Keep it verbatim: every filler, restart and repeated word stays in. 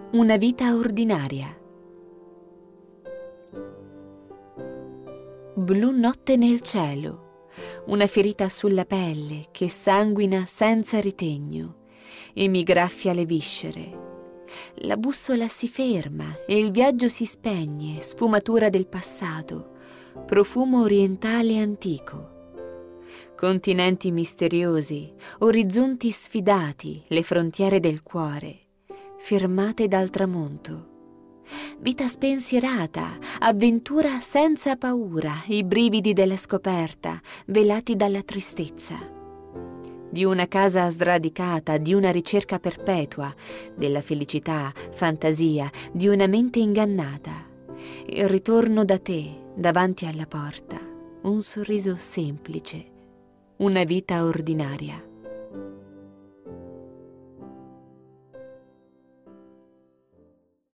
Una vita ordinaria. Blu notte nel cielo, una ferita sulla pelle che sanguina senza ritegno e mi graffia le viscere. La bussola si ferma e il viaggio si spegne, sfumatura del passato, profumo orientale antico. Continenti misteriosi, orizzonti sfidati, le frontiere del cuore, fermate dal tramonto. Vita spensierata, avventura senza paura, i brividi della scoperta, velati dalla tristezza. Di una casa sradicata, di una ricerca perpetua, della felicità, fantasia, di una mente ingannata. Il ritorno da te, davanti alla porta, un sorriso semplice, una vita ordinaria.